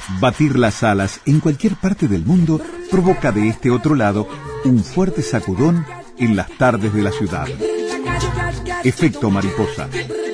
Batir las alas en cualquier parte del mundo provoca de este otro lado un fuerte sacudón en las tardes de la ciudad. Efecto mariposa.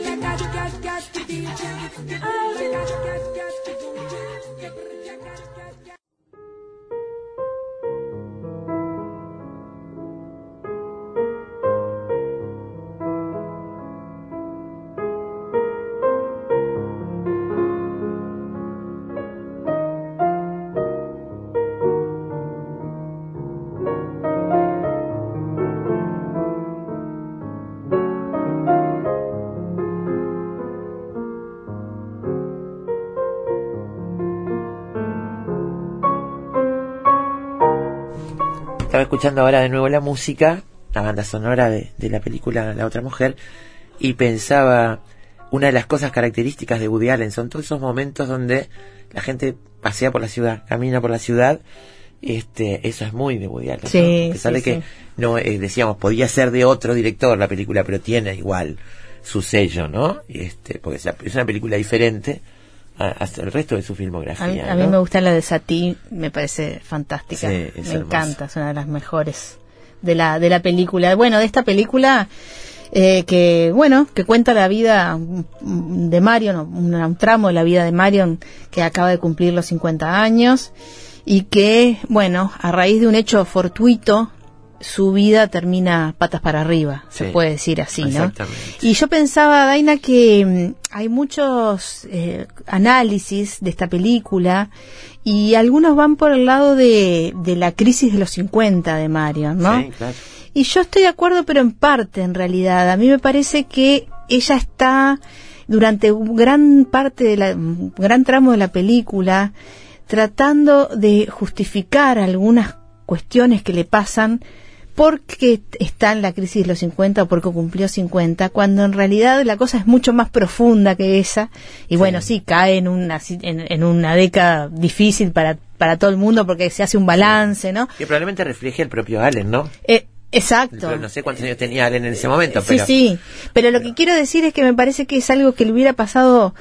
Estaba escuchando ahora de nuevo la música, la banda sonora de la película La Otra Mujer, y pensaba, una de las cosas características de Woody Allen son todos esos momentos donde la gente pasea por la ciudad, camina por la ciudad. Eso es muy de Woody Allen, sí, ¿no? A pesar sí, de que sí. no decíamos, podía ser de otro director la película, pero tiene igual su sello, ¿no? Porque es una película diferente hasta el resto de su filmografía. A mí ¿no? me gusta la de Satie, me parece fantástica, Sí, me hermosa. encanta, es una de las mejores de la película. Bueno, de esta película que cuenta la vida de Marion, un tramo de la vida de Marion que acaba de cumplir los 50 años y que, bueno, a raíz de un hecho fortuito, su vida termina patas para arriba, Sí, se puede decir así, ¿no? exactamente. Y yo pensaba, Daina, que hay muchos análisis de esta película y algunos van por el lado de la crisis de los 50 de Marion, ¿no? Sí, claro. Y yo estoy de acuerdo, pero en parte, en realidad. A mí me parece que ella está, durante un gran tramo de la película, tratando de justificar algunas cuestiones que le pasan porque está en la crisis de los 50 o porque cumplió 50, cuando en realidad la cosa es mucho más profunda que esa. Y bueno, sí, cae en una década difícil para todo el mundo porque se hace un balance, ¿no? Que probablemente refleje el propio Allen, ¿no? Exacto. Pero no sé cuántos años tenía Allen en ese momento. Sí, sí. Pero lo que quiero decir es que me parece que es algo que le hubiera pasado,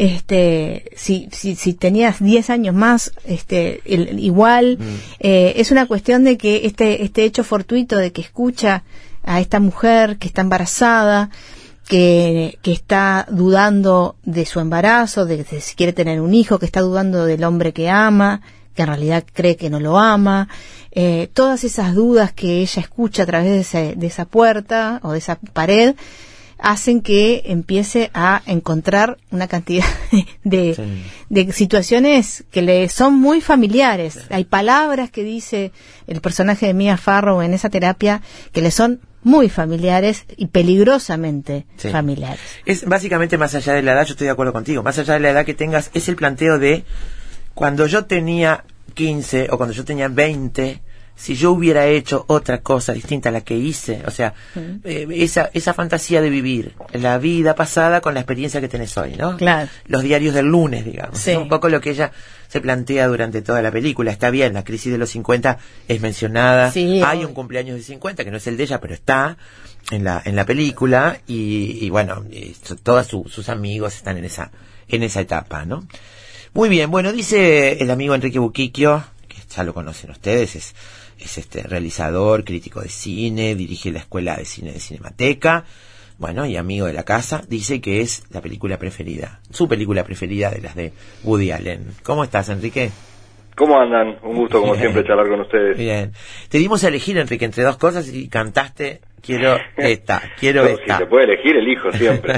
si tenías 10 años más, igual. Es una cuestión de que este hecho fortuito de que escucha a esta mujer que está embarazada, que está dudando de su embarazo, de si quiere tener un hijo, que está dudando del hombre que ama, que en realidad cree que no lo ama, todas esas dudas que ella escucha a través de esa puerta o de esa pared hacen que empiece a encontrar una cantidad de situaciones que le son muy familiares. Sí. Hay palabras que dice el personaje de Mia Farrow en esa terapia que le son muy familiares y peligrosamente familiares. Es básicamente, más allá de la edad, yo estoy de acuerdo contigo, más allá de la edad que tengas, es el planteo de cuando yo tenía 15 o cuando yo tenía 20, si yo hubiera hecho otra cosa distinta a la que hice, o sea, esa fantasía de vivir la vida pasada con la experiencia que tenés hoy, ¿no? Claro. Los diarios del lunes, digamos. Sí. Es un poco lo que ella se plantea durante toda la película. Está bien, la crisis de los 50 es mencionada. Sí, hay un cumpleaños de 50, que no es el de ella, pero está en la película y bueno, todos sus amigos están en esa etapa, ¿no? Muy bien, bueno, dice el amigo Enrique Buquiquio, que ya lo conocen ustedes, es realizador, crítico de cine, dirige la Escuela de Cine de Cinemateca, bueno, y amigo de la casa, dice que es la película preferida, su película preferida de las de Woody Allen. ¿Cómo estás, Enrique? ¿Cómo andan? Un gusto, como siempre, charlar con ustedes. Bien. Te dimos a elegir, Enrique, entre dos cosas y cantaste quiero esta. Si se puede elegir, elijo siempre.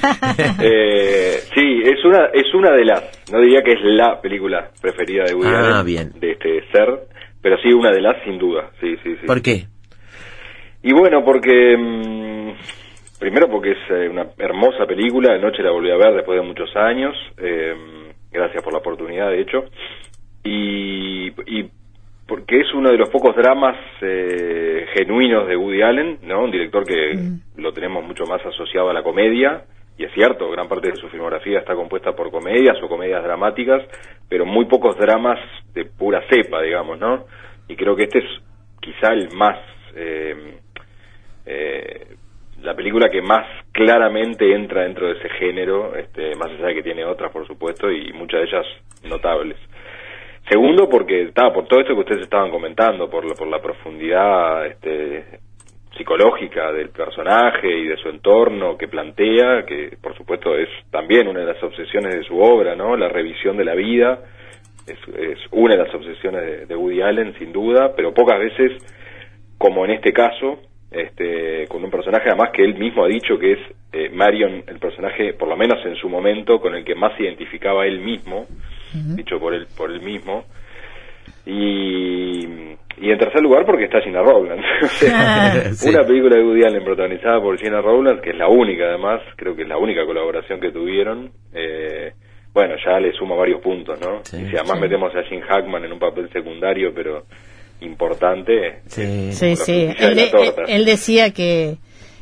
Sí, es una de las, no diría que es la película preferida de Woody Allen, bien. de este ser, pero sí una de las, sin duda. Sí. ¿Por qué? Y bueno, porque primero porque es una hermosa película. Anoche la volví a ver después de muchos años. Gracias por la oportunidad, de hecho. Y porque es uno de los pocos dramas genuinos de Woody Allen, ¿no? Un director que lo tenemos mucho más asociado a la comedia, y es cierto, gran parte de su filmografía está compuesta por comedias o comedias dramáticas, pero muy pocos dramas de pura cepa, digamos, ¿no? Y creo que este es quizá el más, la película que más claramente entra dentro de ese género, más allá de que tiene otras, por supuesto, y muchas de ellas notables. segundo, porque por todo esto que ustedes estaban comentando, por la profundidad psicológica del personaje y de su entorno que plantea, que por supuesto es también una de las obsesiones de su obra, ¿no? La revisión de la vida es una de las obsesiones de Woody Allen, sin duda, pero pocas veces, como en este caso, con un personaje además que él mismo ha dicho que es Marion, el personaje, por lo menos en su momento, con el que más se identificaba él mismo, dicho por él mismo. Y en tercer lugar porque está Gina Rowlands. Sí. Una película de Woody Allen protagonizada por Gina Rowlands, que es la única además, creo que es la única colaboración que tuvieron, bueno, ya le suma varios puntos, ¿no? Sí, y si además metemos a Gene Hackman en un papel secundario pero importante, él decía que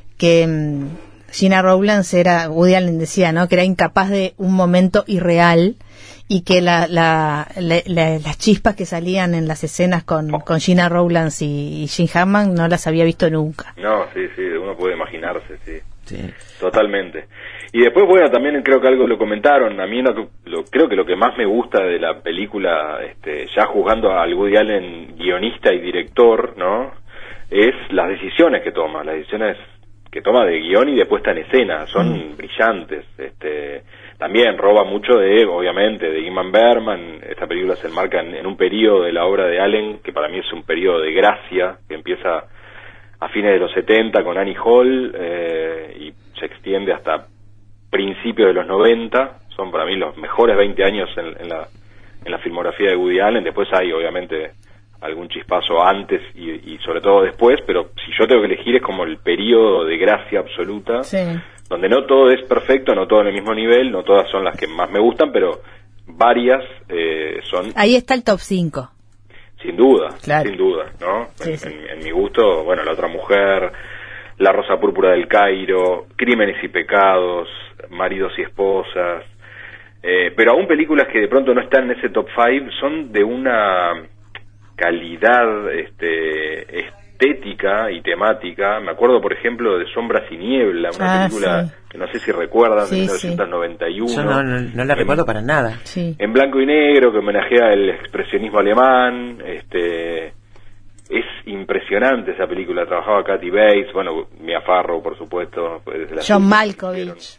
Gina Rowlands Woody Allen decía, ¿no?, que era incapaz de un momento irreal, y que las chispas que salían en las escenas con Gina Rowlands y Gene Hackman no las había visto nunca. No, sí, uno puede imaginarse, sí. Totalmente. Y después, bueno, también creo que algo lo comentaron, a mí creo que lo que más me gusta de la película, ya juzgando al Woody Allen guionista y director, ¿no?, es las decisiones que toma de guión y de puesta en escena, son brillantes. También roba mucho obviamente, de Ingmar Bergman. Esta película se enmarca en un periodo de la obra de Allen, que para mí es un periodo de gracia, que empieza a fines de los 70 con Annie Hall, y se extiende hasta principios de los 90, son para mí los mejores 20 años en la filmografía de Woody Allen. Después hay, obviamente, algún chispazo antes y sobre todo después, pero si yo tengo que elegir es como el periodo de gracia absoluta, donde no todo es perfecto, no todo en el mismo nivel, no todas son las que más me gustan, pero varias son... Ahí está el top 5. Sin duda, claro. Sin duda, ¿no? En mi gusto, bueno, La otra mujer, La rosa púrpura del Cairo, Crímenes y pecados, Maridos y esposas, pero aún películas que de pronto no están en ese top 5 son de una calidad estética y temática. Me acuerdo, por ejemplo, de Sombras y niebla, una película que no sé si recuerdan, de 1991. Yo no la recuerdo para nada. En blanco y negro, que homenajea el expresionismo alemán. Es impresionante esa película. Trabajaba Kathy Bates, bueno, Mia Farrow, por supuesto. John Malkovich.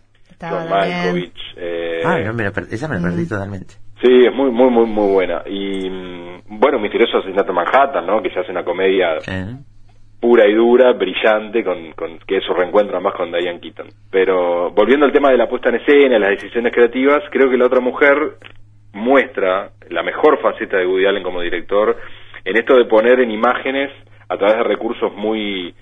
Esa me la perdí totalmente. Sí, es muy buena. Y bueno, Misterioso asesinato en Manhattan, ¿no?, que se hace una comedia pura y dura, brillante, con que eso reencuentra más con Diane Keaton. Pero volviendo al tema de la puesta en escena, las decisiones creativas, creo que La otra mujer muestra la mejor faceta de Woody Allen como director en esto de poner en imágenes a través de recursos muy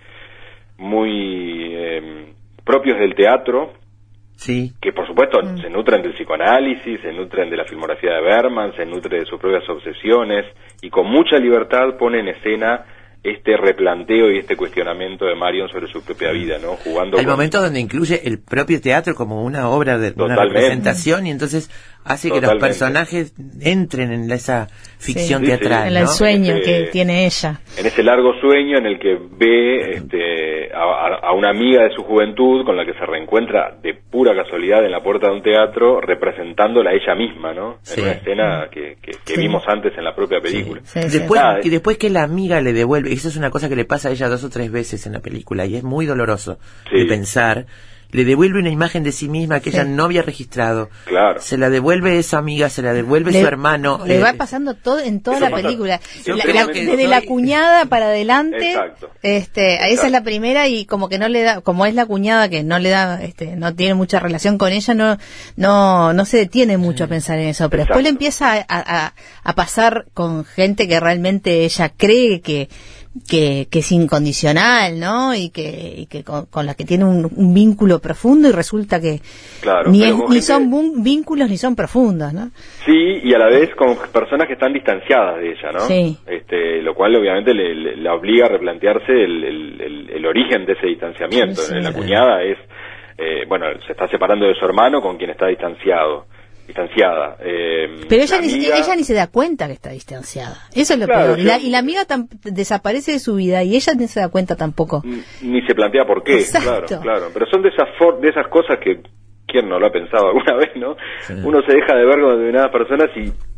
propios del teatro. Sí. Que por supuesto se nutren del psicoanálisis, se nutren de la filmografía de Bergman, se nutren de sus propias obsesiones, y con mucha libertad pone en escena este replanteo y este cuestionamiento de Marion sobre su propia vida, ¿no? Jugando el momento donde incluye el propio teatro como una obra de una representación, y entonces hace que los personajes entren en esa ficción teatral, en el sueño que tiene ella, en ese largo sueño en el que ve a una amiga de su juventud con la que se reencuentra de pura casualidad en la puerta de un teatro, representándola a ella misma, ¿no? En una escena que vimos antes en la propia película. Después que la amiga le devuelve, eso es una cosa que le pasa a ella 2 o 3 veces en la película, y es muy doloroso de pensar. Le devuelve una imagen de sí misma que ella no había registrado. Claro. Se la devuelve esa amiga, se la devuelve su hermano. Le va pasando todo en toda la película. Desde la cuñada para adelante. Exacto. Esa es la primera, y como que no le da, como es la cuñada que no le da, no tiene mucha relación con ella, no se detiene mucho a pensar en eso. Pero después le empieza a pasar con gente que realmente ella cree que es incondicional, ¿no? Y que con la que tiene un vínculo profundo, y resulta que ni son vínculos ni son profundos, ¿no? Sí, y a la vez con personas que están distanciadas de ella, ¿no? Sí. Lo cual obviamente le obliga a replantearse el origen de ese distanciamiento. La cuñada se está separando de su hermano, con quien está distanciada. Pero ella ni se da cuenta que está distanciada. Eso es lo peor. Y la amiga desaparece de su vida, y ella no se da cuenta tampoco. Ni se plantea por qué. Exacto. Claro. Pero son de esas cosas que ¿quién no lo ha pensado alguna vez, no? Sí. Uno se deja de ver con determinadas personas y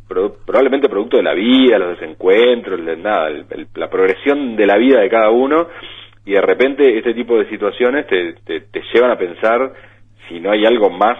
probablemente producto de la vida, los desencuentros, la progresión de la vida de cada uno, y de repente este tipo de situaciones te llevan a pensar si no hay algo más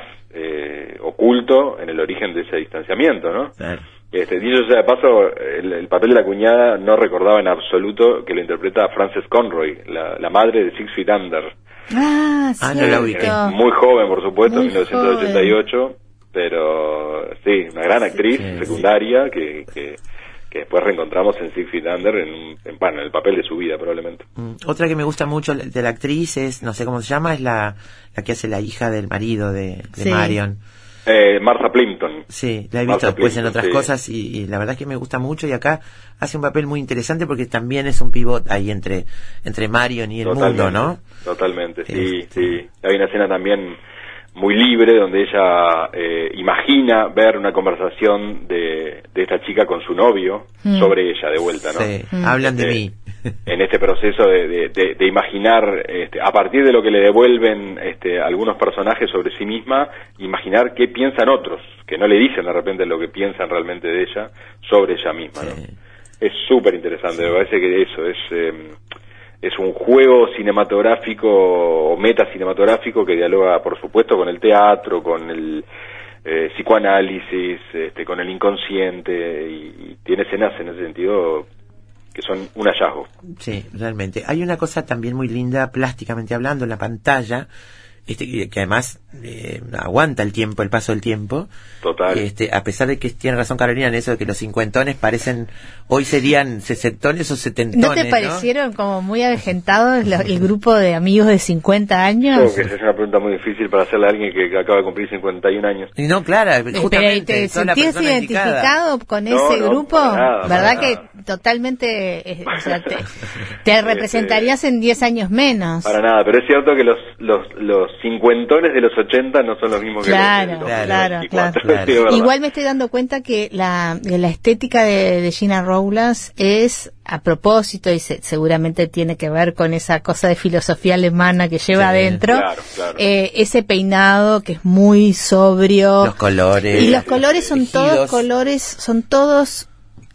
oculto en el origen de ese distanciamiento, ¿no? Claro. Dicho sea de paso, el papel de la cuñada no recordaba en absoluto que lo interpreta Frances Conroy, la madre de 6 Feet Under. No la ubiqué. Muy joven, por supuesto, en 1988, pero sí, una gran actriz secundaria que después reencontramos en 6 Feet Under en el papel de su vida, probablemente. Otra que me gusta mucho de la actriz es, no sé cómo se llama, es la que hace la hija del marido de Marion. Martha Plimpton. Sí, la he visto después en otras cosas y la verdad es que me gusta mucho, y acá hace un papel muy interesante porque también es un pivot ahí entre Marion y el mundo, ¿no? Totalmente, sí. Hay una escena también muy libre donde ella imagina ver una conversación de esta chica con su novio sobre ella de vuelta, ¿no? Sí, hablan de mí. En este proceso de imaginar, a partir de lo que le devuelven algunos personajes sobre sí misma, imaginar qué piensan otros, que no le dicen de repente lo que piensan realmente de ella sobre ella misma, ¿no? Es súper interesante, me parece que eso es un juego cinematográfico o metacinematográfico que dialoga, por supuesto, con el teatro, con el psicoanálisis, con el inconsciente, y tiene escenas en ese sentido que son un hallazgo. Sí, realmente. Hay una cosa también muy linda, plásticamente hablando, en la pantalla, que además aguanta el paso del tiempo. Total. A pesar de que tiene razón Carolina en eso de que los cincuentones hoy serían sesentones o setentones, ¿no te parecieron como muy avejentados el grupo de amigos de 50 años? Creo que esa es una pregunta muy difícil para hacerle a alguien que acaba de cumplir 51 años. Y no, claro, justamente. ¿Te sentías identificado con ese grupo? Nada, ¿verdad que totalmente, te representarías en 10 años menos? Para nada, pero es cierto que los cincuentones de los 80 no son los mismos que los 24. Igual me estoy dando cuenta que la estética de Gina Rowlands es a propósito, y seguramente tiene que ver con esa cosa de filosofía alemana que lleva adentro, claro. Ese peinado que es muy sobrio, los colores, y los colores son todos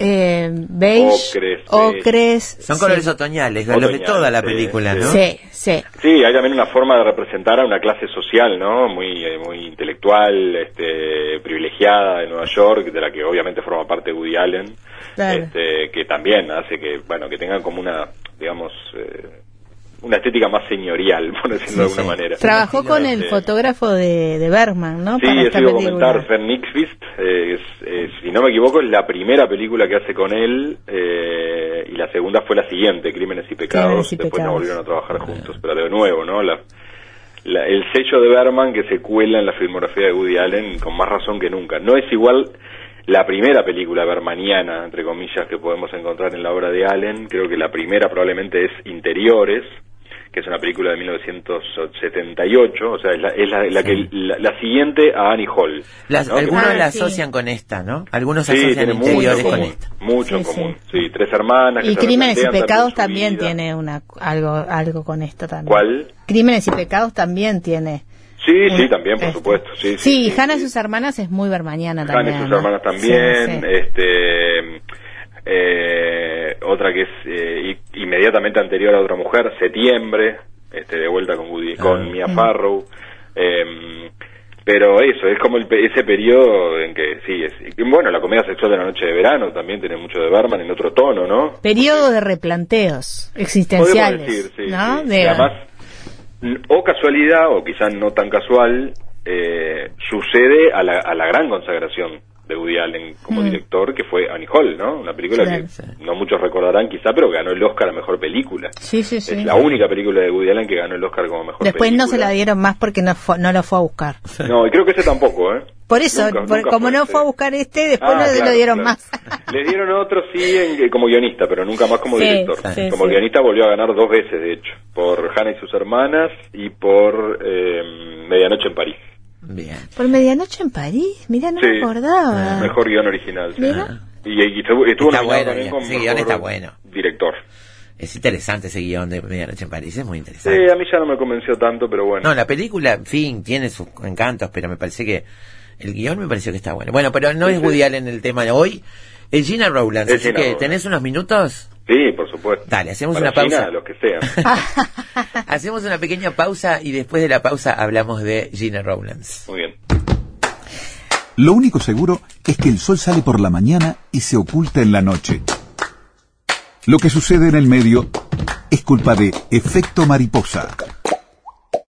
beige, ocres. Son colores otoñales, los de toda la película, ¿no? Sí. Sí, hay también una forma de representar a una clase social, ¿no? Muy intelectual, privilegiada de Nueva York, de la que obviamente forma parte Woody Allen, claro. Que también hace que tengan como una, digamos, una estética más señorial, por decirlo de alguna manera. Trabajó con el fotógrafo de Bergman, ¿no? Sí, he ido a comentar, Sven Nykvist, si no me equivoco, es la primera película que hace con él, y la segunda fue la siguiente, Crímenes y Pecados. Después no volvieron a trabajar juntos, pero de nuevo, ¿no? El sello de Bergman que se cuela en la filmografía de Woody Allen con más razón que nunca. No es igual la primera película bermaniana, entre comillas, que podemos encontrar en la obra de Allen. Creo que la primera probablemente es Interiores, que es una película de 1978, o sea, es la siguiente a Annie Hall, ¿no? Algunos la asocian con esta, ¿no? Algunos asocian Interiores con esta. Mucho en común. Sí, 3 hermanas. Y Crímenes y Pecados también tiene algo con esto también. ¿Cuál? Crímenes y Pecados también tiene. Sí, también, por supuesto. Sí, Hannah y sus hermanas es muy bermaniana también. Hannah y sus hermanas también. Otra que es inmediatamente anterior a Otra Mujer, Septiembre, de vuelta con Mia Farrow, pero eso es como ese periodo en que la comedia sexual de la noche de verano también tiene mucho de Bergman en otro tono, ¿no? Periodo de replanteos existenciales, podemos decir, ¿no? Y además, o casualidad o quizás no tan casual, sucede a la gran consagración de Woody Allen como director, que fue Annie Hall, ¿no? Una película que no muchos recordarán quizá, pero ganó el Oscar a Mejor Película. Sí. Es la única película de Woody Allen que ganó el Oscar como Mejor Película. Después no se la dieron más porque no lo fue a buscar. No, y creo que ese tampoco, ¿eh? Por eso, como no fue a buscar después no lo dieron más. Le dieron otro como guionista, pero nunca más como director. Como guionista volvió a ganar 2 veces, de hecho, por Hannah y sus hermanas y por Medianoche en París. Bien. Por Medianoche en París, mira, no me acordaba. Mejor guión original. Mira. Y estuvo nominado también como guión está bueno. Director. Es interesante ese guión de Medianoche en París, es muy interesante. Sí, a mí ya no me convenció tanto, pero bueno. No, la película, en fin, tiene sus encantos, pero me parece que el guión me pareció que está bueno. Bueno, pero no es Woody Allen el tema de hoy, es Gina Rowlands, así que ¿tenés unos minutos? Sí, por supuesto. Dale, hacemos para una pausa. Gina, los que sean. Hacemos una pequeña pausa y después de la pausa hablamos de Gina Rowlands. Muy bien. Lo único seguro es que el sol sale por la mañana y se oculta en la noche. Lo que sucede en el medio es culpa de efecto mariposa.